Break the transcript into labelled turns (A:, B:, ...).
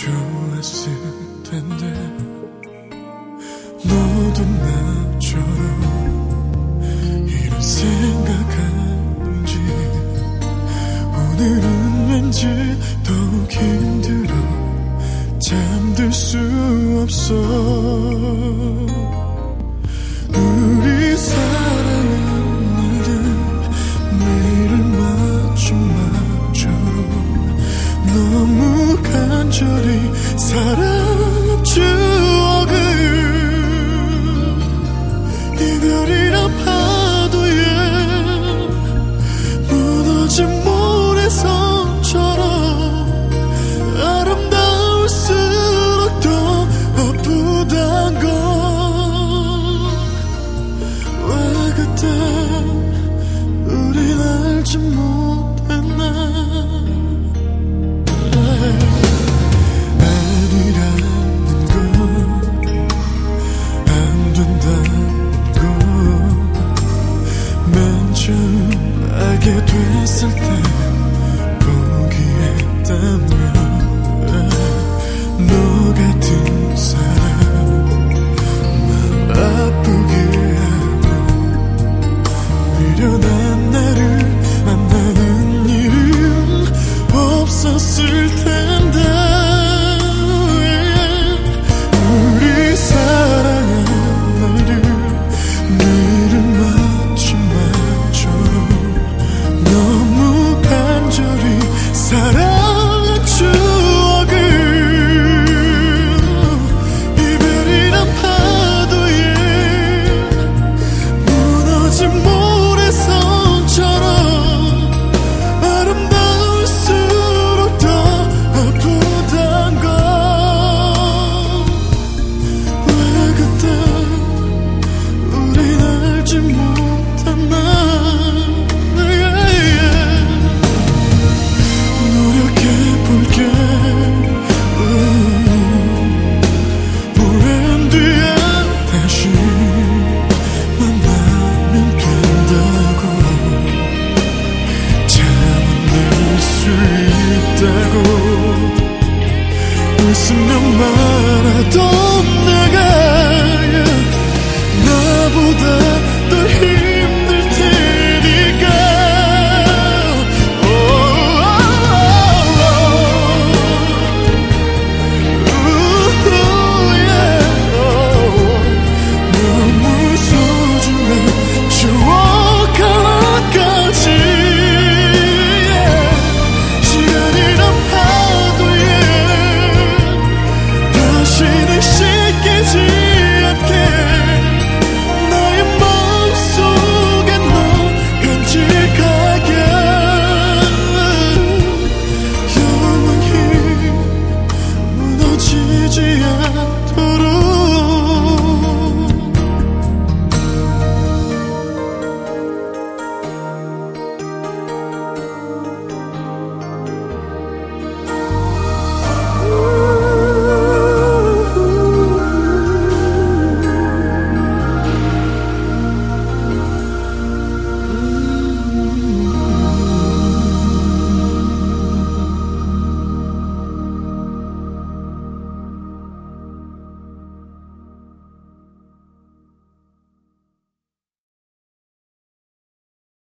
A: 좋았을 텐데 너도 나처럼 이런 생각하는지 오늘은 왠지 더욱 힘들어 잠들 수 없어. 우리 사랑한 날들 매일을 맞춤만처럼 너무 간절히 사랑한 추억을 이별이란 파도에 무너진 모래성처럼 아름다울수록 더 아프단 걸. 왜 그때 우린 알지 못했나. 아니라는 건 안 된다는 건 맨 처음 알게 됐을 때 포기했다면 너 같은 사람 맘 아프게 하고 미련한 나를 만나는 일은 없었을 텐데 우리 사랑한 날들 매일을 마침만처럼 너무 간절히 사랑한 추억을 이별이란 파도에 무너진 모래성처럼 아름다울수록 더 아프단 걸. 왜 그때 우린 알지 못했나. 노력해볼게. 오랜 뒤에 다시 만나면 된다고 참아낼 수 있다고 웃으며 말하던 내가 나보다 더